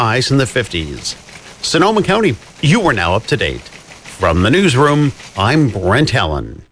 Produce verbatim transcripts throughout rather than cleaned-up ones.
highs in the fifties. Sonoma County, you are now up to date. From the newsroom, I'm Brent Helen.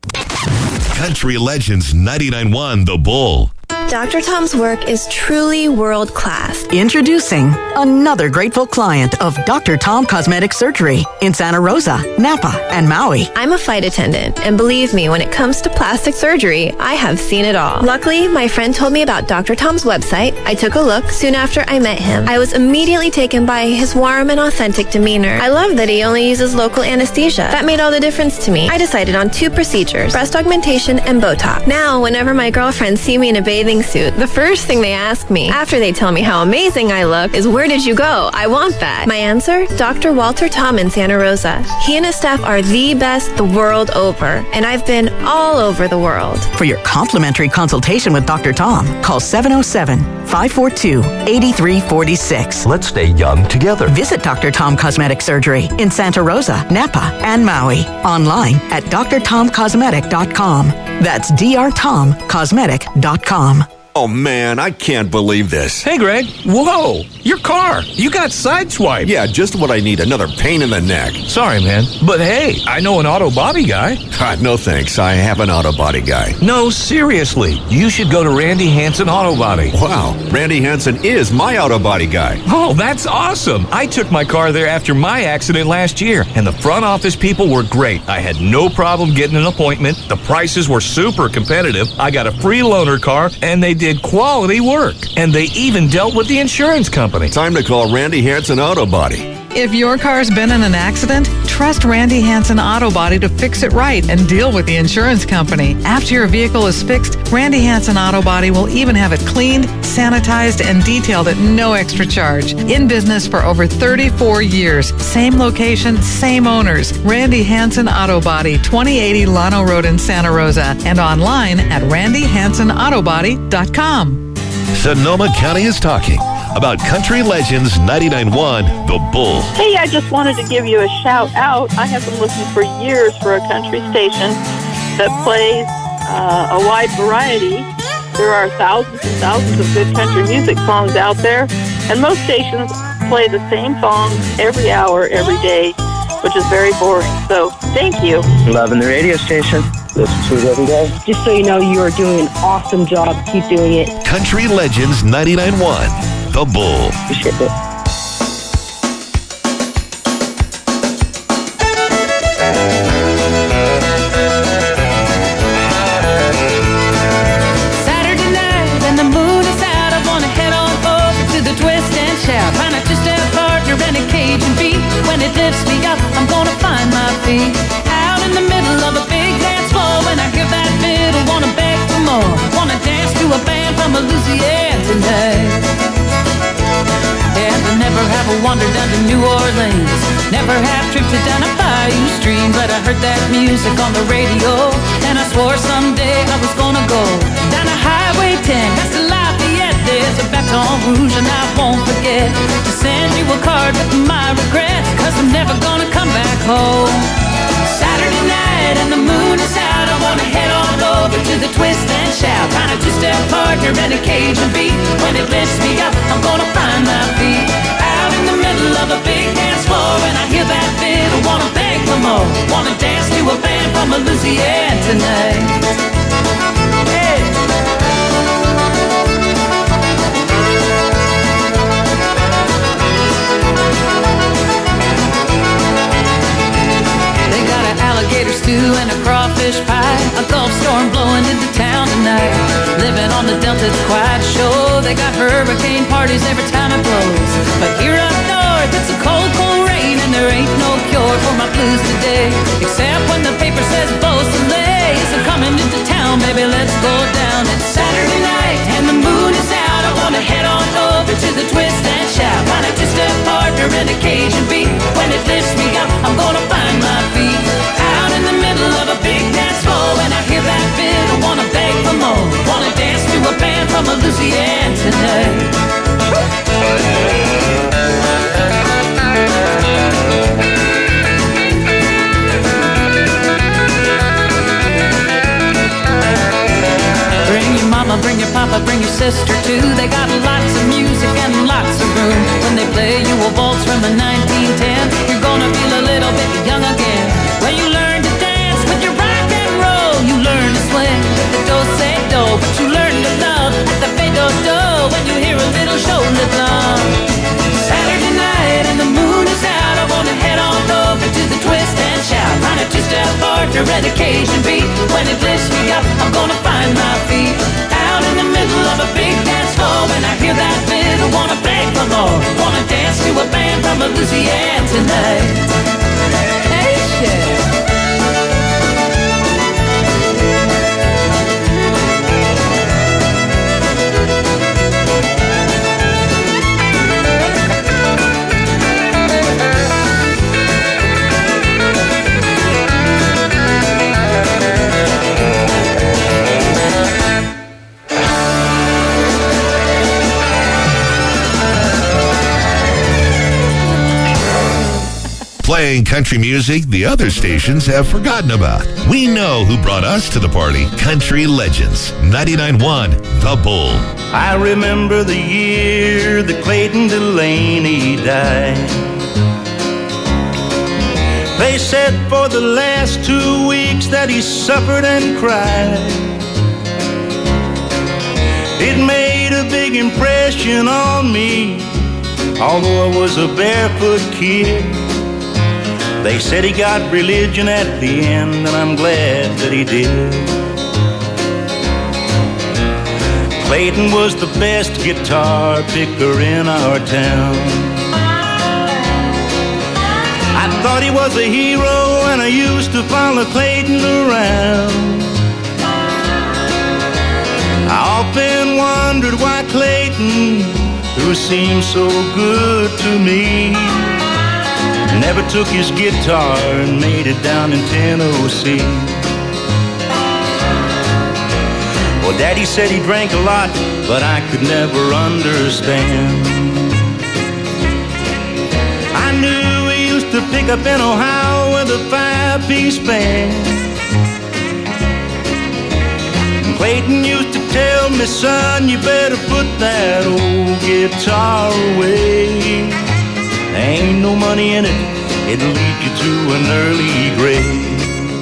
Country Legends ninety-nine point one The Bull. Doctor Tom's work is truly world-class. Introducing another grateful client of Doctor Tom Cosmetic Surgery in Santa Rosa, Napa, and Maui. I'm a flight attendant, and believe me, when it comes to plastic surgery, I have seen it all. Luckily, my friend told me about Doctor Tom's website. I took a look soon after I met him. I was immediately taken by his warm and authentic demeanor. I love that he only uses local anesthesia. That made all the difference to me. I decided on two procedures, breast augmentation and Botox. Now, whenever my girlfriends see me in a bathing suit, the first thing they ask me, after they tell me how amazing I look, is where did you go? I want that. My answer? Doctor Walter Tom in Santa Rosa. He and his staff are the best the world over, and I've been all over the world. For your complimentary consultation with Doctor Tom, call seven oh seven, five four two, eight three four six. Let's stay young together. Visit Doctor Tom Cosmetic Surgery in Santa Rosa, Napa, and Maui. Online at d r tom cosmetic dot com. That's d r tom cosmetic dot com. Oh, man, I can't believe this. Hey, Greg. Whoa, your car. You got sideswiped. Yeah, just what I need. Another pain in the neck. Sorry, man. But hey, I know an auto body guy. God, no thanks. I have an auto body guy. No, seriously. You should go to Randy Hansen Auto Body. Wow, Randy Hansen is my auto body guy. Oh, that's awesome. I took my car there after my accident last year, and the front office people were great. I had no problem getting an appointment. The prices were super competitive. I got a free loaner car, and they did quality work. And they even dealt with the insurance company. Time to call Randy Hansen Auto Body. If your car's been in an accident, trust Randy Hansen Auto Body to fix it right and deal with the insurance company. After your vehicle is fixed, Randy Hansen Auto Body will even have it cleaned, sanitized, and detailed at no extra charge. In business for over thirty-four years. Same location, same owners. Randy Hansen Auto Body, twenty eighty Llano Road in Santa Rosa, and online at randy hansen auto body dot com. Sonoma County is talking about Country Legends ninety-nine point one The Bull. Hey, I just wanted to give you a shout out. I have been looking for years for a country station that plays uh, a wide variety. There are thousands and thousands of good country music songs out there, and most stations play the same songs every hour, every day, which is very boring. So, thank you. Loving the radio station. Listen to it every day. Just so you know, you are doing an awesome job. Keep doing it. Country Legends ninety-nine point one The Bull. Appreciate it. Saturday night and the moon is out. I want to head on over to the twist and shout. Find a two-step partner and a Cajun beat. When it lifts me up, I'm gonna find my feet. Out in the middle of a big dance floor. When I hear that fiddle, wanna beg for more. Wanna dance to a band from Louisiana tonight. And I never have a wander down to New Orleans. Never have drifted down a bayou stream. But I heard that music on the radio, and I swore someday I was gonna go down to Highway ten, past the Lafayette. There's a Baton Rouge, and I won't forget to send you a card with my regrets, cause I'm never gonna come back home. Saturday night and the moon is out. I wanna head on over to the twist and shout. Find a two-step partner and a Cajun beat. When it lifts me up, I'm gonna find my feet. Out in the middle of a big dance floor, and I hear that fiddle, wanna beg for more. Wanna dance to a band from Louisiana tonight. Hey. Alligator stew and a crawfish pie. A Gulf storm blowing into town tonight. Living on the Delta, it's quite a show. They got hurricane parties every time it blows. But here up north, it's a cold, cold rain, and there ain't no cure for my blues today. Except when the paper says Beausoleil is coming into town, baby, let's go down. It's Saturday night and the moon is out. I wanna head on over to the twist and shout. Find a two-step partner and a Cajun beat. When it lifts me up, I'm gonna find my feet. Out in the middle of a big dance floor, and I hear that fiddle, wanna beg for more. Wanna dance to a band from Louisiana tonight. Bring your mama, bring your papa, bring your sister too. They got lots of music and lots of room. When they play a waltz from a nineteen ten. You're gonna feel a little bit young again. When you learn to dance with your rock and roll, you learn to swing with the do-say-do, but you learn to love at the fade-do-do when you hear a little shoulder thump. Saturday night and the moon is out, I wanna head on over to the twist and shout. Find a two-step partner and a Cajun beat. When it lifts me up, I'm gonna find my feet out in the middle of a big dance floor. When I hear that fiddle, wanna beg for more. Wanna dance to a band from Louisiana tonight. Hey, shit. Playing country music the other stations have forgotten about. We know who brought us to the party. Country Legends, ninety-nine point one, The Bull. I remember the year that Clayton Delaney died. They said for the last two weeks that he suffered and cried. It made a big impression on me, although I was a barefoot kid. They said he got religion at the end, and I'm glad that he did. Clayton was the best guitar picker in our town. I thought he was a hero, and I used to follow Clayton around. I often wondered why Clayton, who seemed so good to me, never took his guitar and made it down in Tennessee. Well, Daddy said he drank a lot, but I could never understand. I knew he used to pick up in Ohio with a five-piece band. And Clayton used to tell me, son, you better put that old guitar away. There ain't no money in it, it'll lead you to an early grave.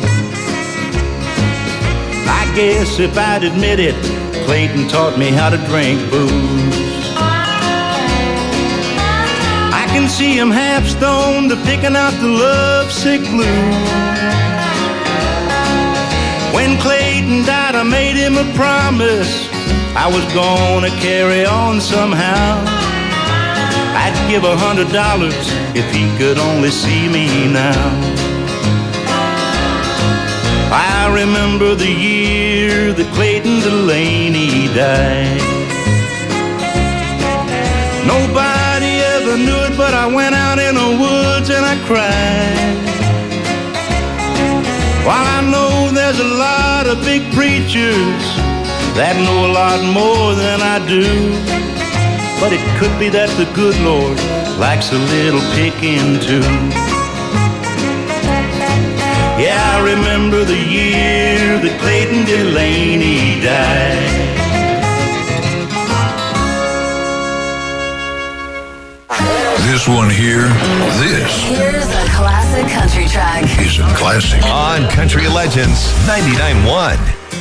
I guess if I'd admit it, Clayton taught me how to drink booze. I can see him half stoned, picking out the lovesick blues. When Clayton died, I made him a promise I was gonna carry on somehow. I'd give a hundred dollars if he could only see me now. I remember the year that Clayton Delaney died. Nobody ever knew it, but I went out in the woods and I cried. While I know there's a lot of big preachers that know a lot more than I do, but it could be that the good Lord likes a little picking too. Yeah, I remember the year that Clayton Delaney died. This one here, this Here's a classic country track. is a classic. On Country Legends, ninety-nine point one.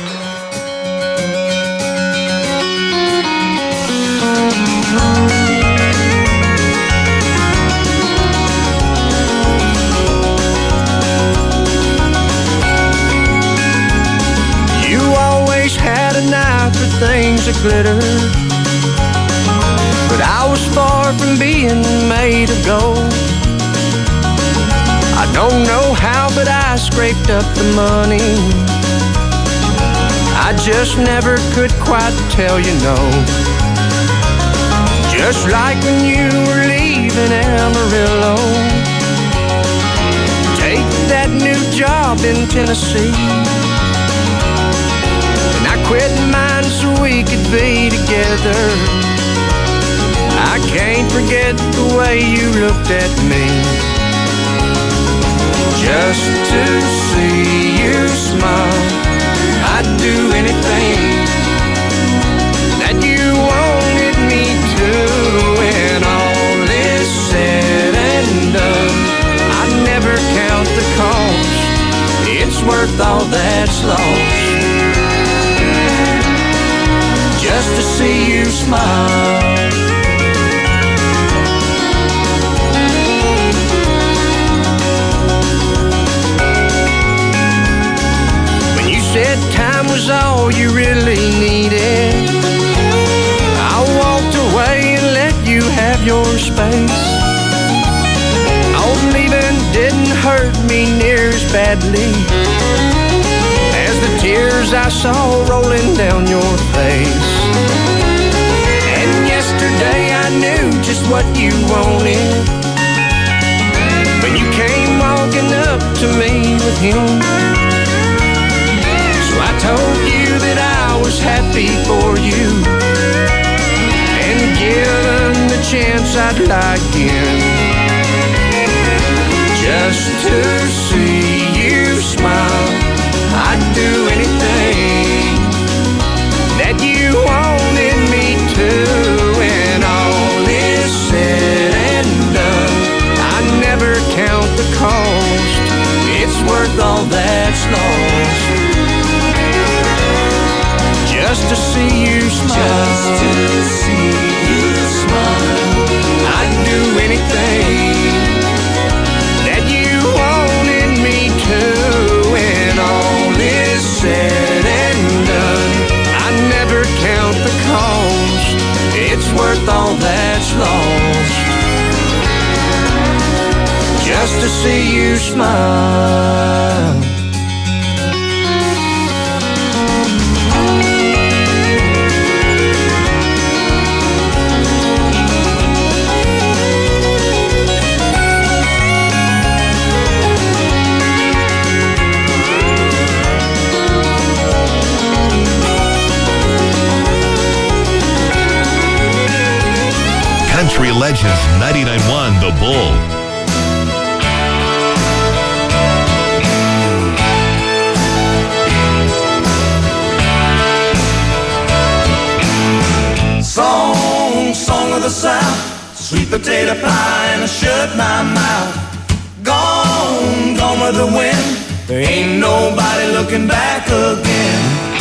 Had an eye for things that glitter, but I was far from being made of gold. I don't know how, but I scraped up the money. I just never could quite tell you no. Just like when you were leaving Amarillo, take that new job in Tennessee. Quit mine so we could be together. I can't forget the way you looked at me. Just to see you smile, I'd do anything that you wanted me to. When all is said smile. When you said time was all you really needed, I walked away and let you have your space. Oh, leaving didn't hurt me near as badly as the tears I saw rolling down your face. And yesterday I knew just what you wanted when you came walking up to me with him. So I told you that I was happy for you, and given the chance I'd lie again, just to see you smile. I'd do anything that you wanted me to. And all is said and done, I never count the cost. It's worth all that's lost, just to see you smile. Just to see you smile. I'd do anything that you wanted me to. And all is said and done, I never count the cost. It's worth all that's lost, just to see you smile. Country Legends ninety-nine point one The Bull. Song, song of the South, sweet potato pie and I shut my mouth. Gone, gone with the wind, there ain't nobody looking back again.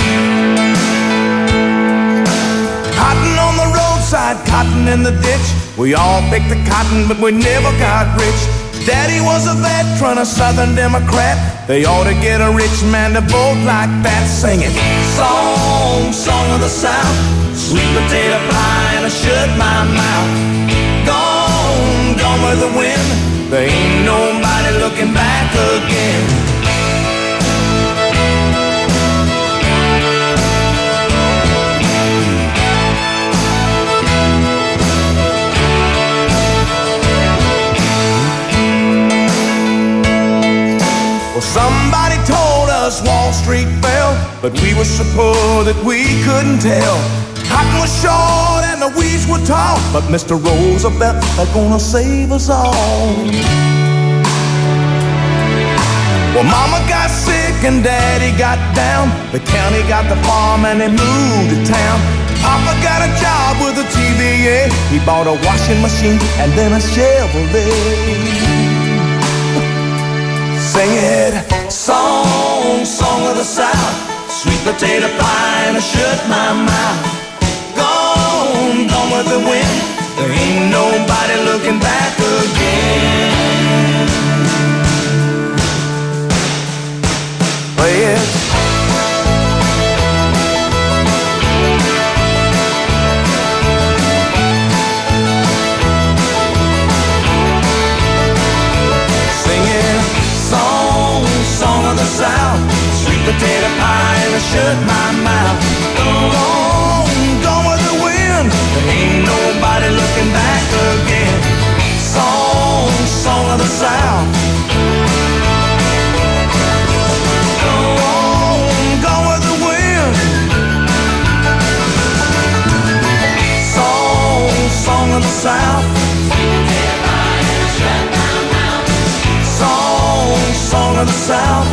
Cotton on the roadside, cotton in the ditch. We all picked the cotton, but we never got rich. Daddy was a veteran, a Southern Democrat. They ought to get a rich man to vote like that. Singing song, song of the South, sweet potato pie and I shut my mouth. Gone, gone with the wind, there ain't nobody looking back again. Well, somebody told us Wall Street fell, but we were so poor that we couldn't tell. Cotton was short and the weeds were tall, but Mister Roosevelt is gonna save us all. Well, Mama got sick and Daddy got down. The county got the farm and they moved to town. Papa got a job with the T V A. He bought a washing machine and then a Chevrolet. Sing it, song, song of the South, sweet potato pie and I shut my mouth. Gone, gone with the wind, there ain't nobody looking back again. Play it. South, sweet potato pie and I shut my mouth. Gone, gone with the wind, there ain't nobody looking back again. Song, song of the South. Gone, gone with the wind. Song, song of the South. Sweet potato pie and I shut my mouth. Song, song of the South.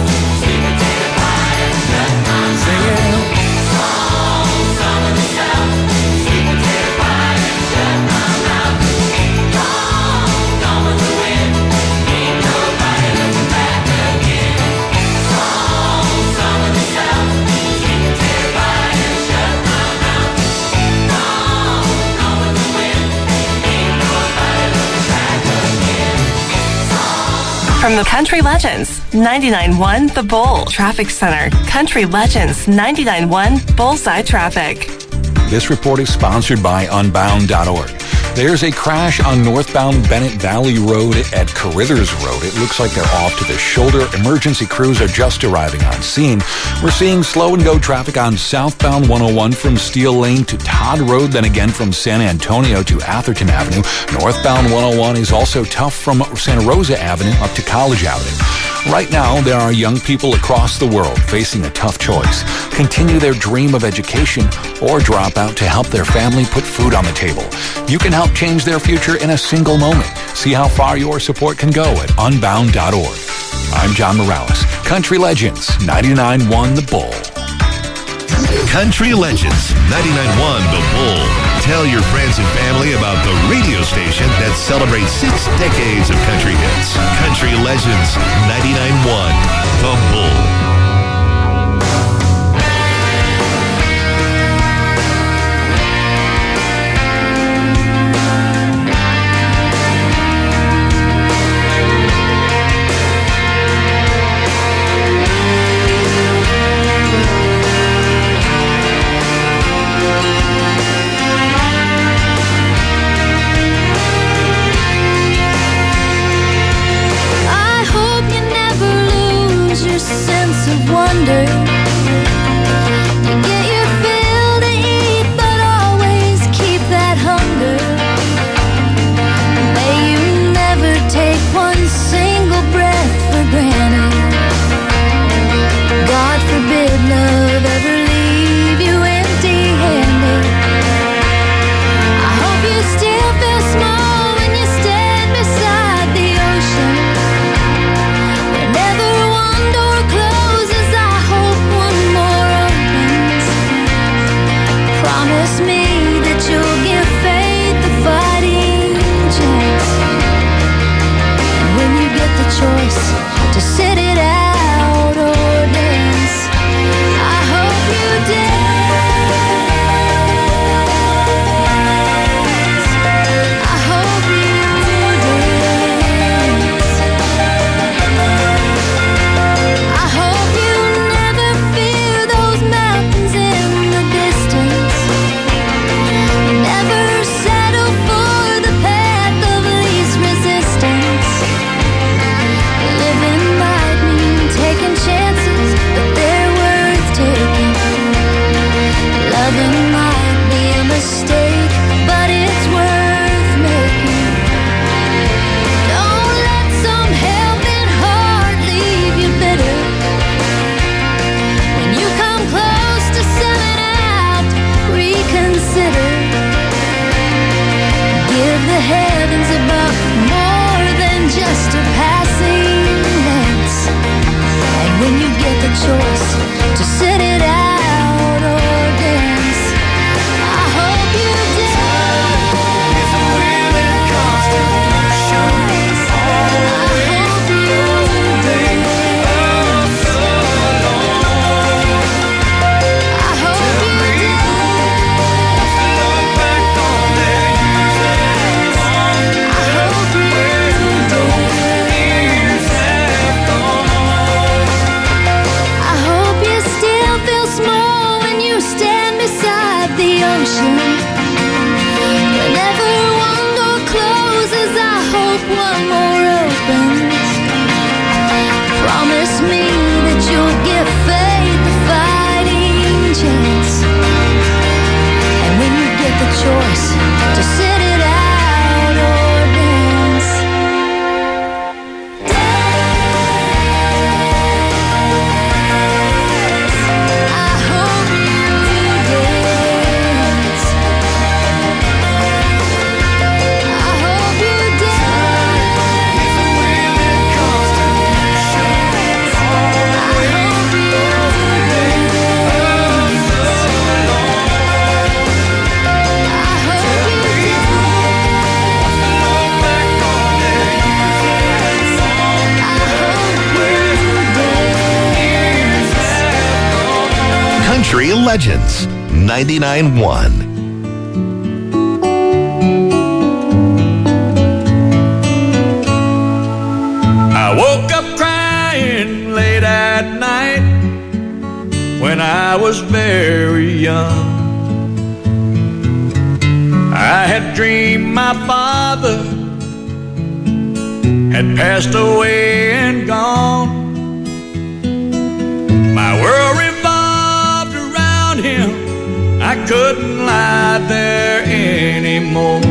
From the Country Legends, ninety-nine point one The Bull Traffic Center. Country Legends, ninety-nine point one Bullseye Traffic. This report is sponsored by Unbound dot org. There's a crash on northbound Bennett Valley Road at Carithers Road. It looks like they're off to the shoulder. Emergency crews are just arriving on scene. We're seeing slow and go traffic on southbound one oh one from Steel Lane to Todd Road, then again from San Antonio to Atherton Avenue. Northbound one oh one is also tough from Santa Rosa Avenue up to College Avenue. Right now, there are young people across the world facing a tough choice. Continue their dream of education or drop out to help their family put food on the table. You can help change their future in a single moment. See how far your support can go at Unbound dot org. I'm John Morales. Country Legends, ninety-nine point one The Bull. Country Legends, ninety-nine point one The Bull. Tell your friends and family about the radio station that celebrates six decades of country hits. Country Legends, ninety-nine point one The Bull. Country Legends, ninety-nine point one. I woke I was very young. I had dreamed my father had passed away and gone. My world revolved around him. I couldn't lie there anymore.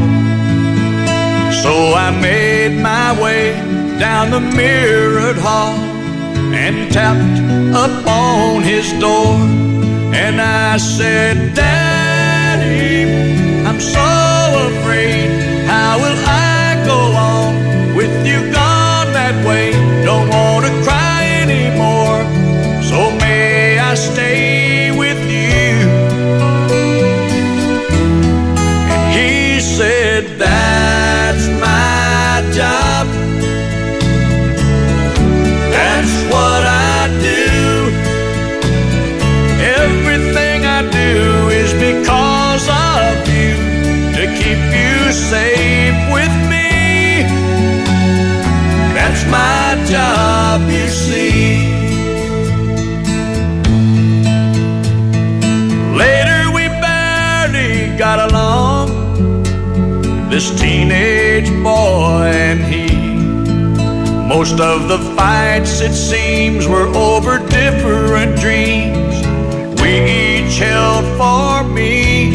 So I made my way down the mirrored hall and tapped upon his door. And I said, Daddy, I'm so afraid. How will I go on with you gone that way? Don't want to cry anymore, so may I stay with you? And he said, that's my job. That's what I do. Everything I do is because of you, to keep you safe with me. That's my job, you see. Later we barely got along, this teenage boy and he. Most of the fights, it seems, were over different dreams we each held for me.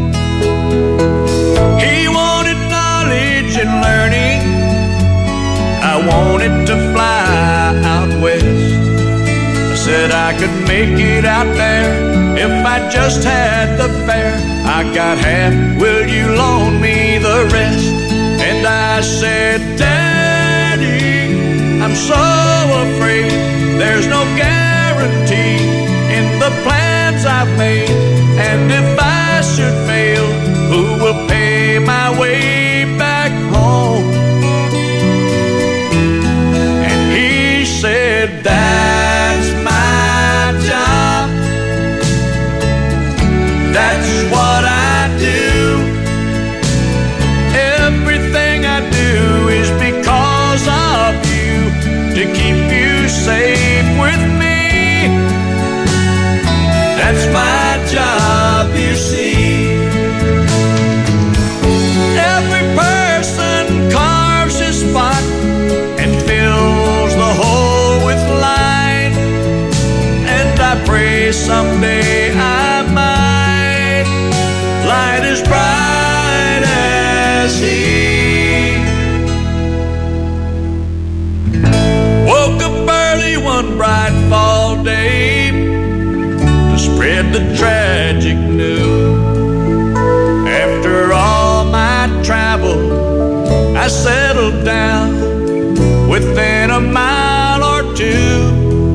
He wanted knowledge and learning. I wanted to fly out west. I said I could make it out there if I just had the fare. I got half, will you loan me the rest? And I said, Daddy, I'm so afraid there's no guarantee in the plans I've made. And if I should fail, who will pay my way back home? And he said, that's my job. That's what I do. Everything I do is because of you, to keep you safe with me. That's my job, you see. Every person carves his spot and fills the hole with light. And I pray someday I might light as bright as he. Woke up early one bright fall day to spread the tragic news. After all my travel, I settled down within a mile or two.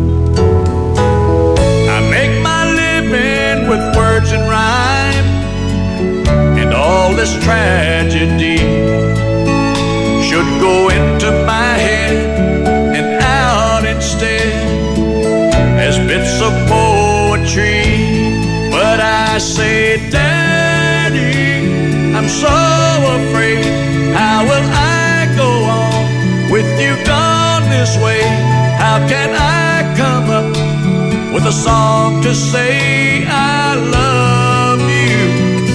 I make my living with words and rhyme, and all this tragedy should go into my head and out instead as bits of poetry. But I say, Daddy, I'm so afraid. How will I go on with you gone this way? How can I come up with a song to say I love you?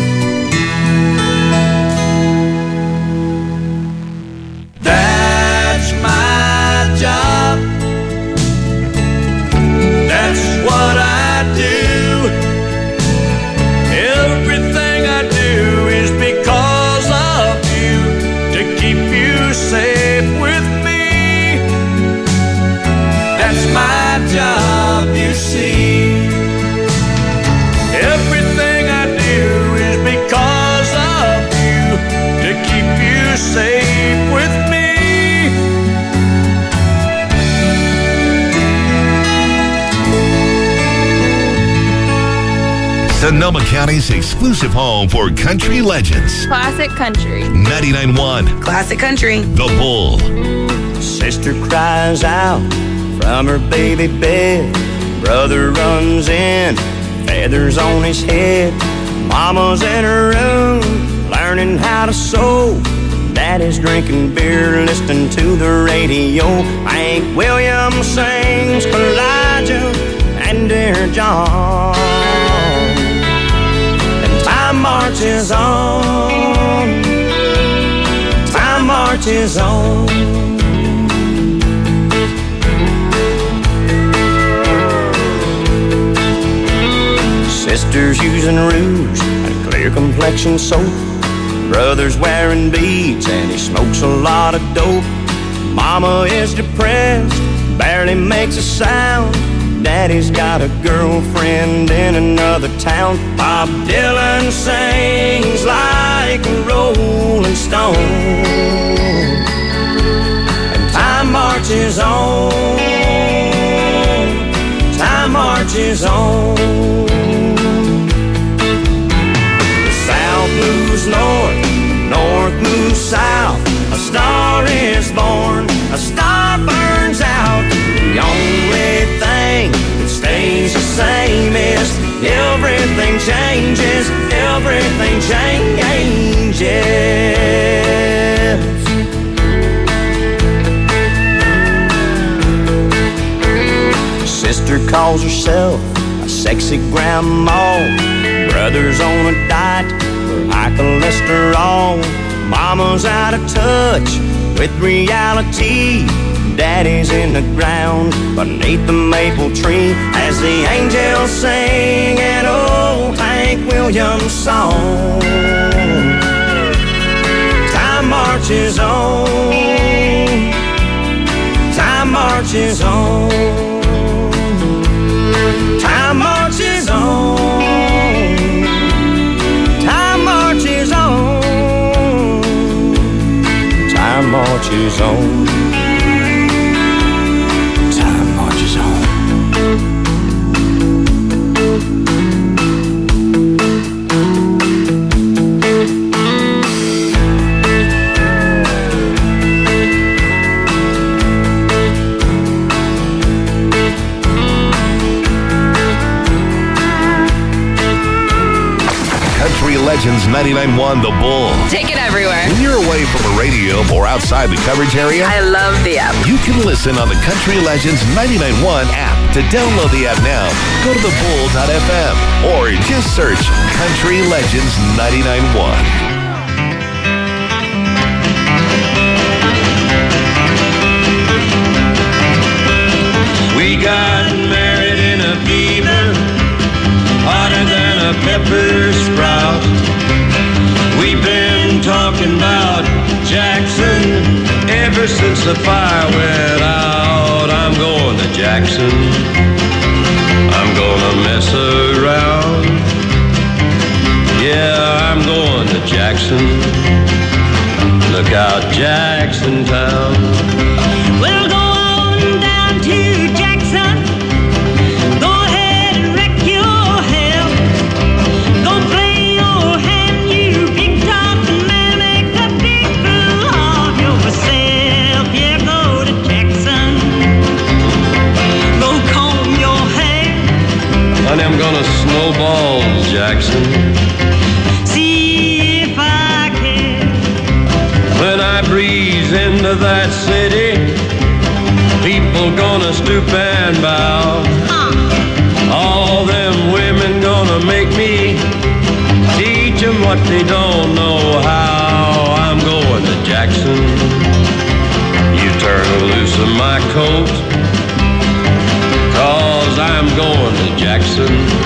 That's my job. That's what I do. Everything I do is because of you, to keep you safe with me. That's my job, you see. Everything I do is because of you, to keep you safe with me. Sonoma County's exclusive home for country legends. Classic country. ninety-nine point one. Classic country. The Bull. Sister cries out from her baby bed. Brother runs in, feathers on his head. Mama's in her room, learning how to sew. Daddy's drinking beer, listening to the radio. Hank Williams sings Elijah and Dear John. marches on. Time marches on. Sisters using rouge and clear complexion soap. Brother's wearing beads and he smokes a lot of dope. Mama is depressed, barely makes a sound. Daddy's got a girlfriend in another town. Bob Dylan sings like a rolling stone. And time marches on. Time marches on. Moves north, north moves south. A star is born, a star burns out. The only thing that stays the same is everything changes, everything changes. Sister calls herself a sexy grandma. Brother's on a diet, high cholesterol. Mama's out of touch with reality. Daddy's in the ground beneath the maple tree as the angels sing an old Hank Williams song. Time marches on. Time marches on. Time marches on. Time marches on. Time marches on. Time marches on. Country Legends ninety-nine point one The Bull. Take it everywhere. When you're away from the radio or outside the coverage area, I love the app. You can listen on the Country Legends ninety-nine point one app. To download the app now, go to the bull dot f m or just search Country Legends ninety-nine point one. We got married in a fever, hotter than a pepper sprout. We've been talking about Jackson ever since the fire went out. I'm going to Jackson. I'm gonna mess around. Yeah, I'm going to Jackson. Look out, Jackson Town. We'll go on down to Jackson. Go ahead and wreck your hell. Go play your hand, you big talking man. Make a big fool of yourself. Yeah, go to Jackson. Go comb your hair. Honey, I'm gonna snowball Jackson. See if I can. When I breeze into that city, people gonna stoop and bow. All them women gonna make me teach them what they don't know how. I'm going to Jackson. You turn loose of my coat, 'cause I'm going to Jackson.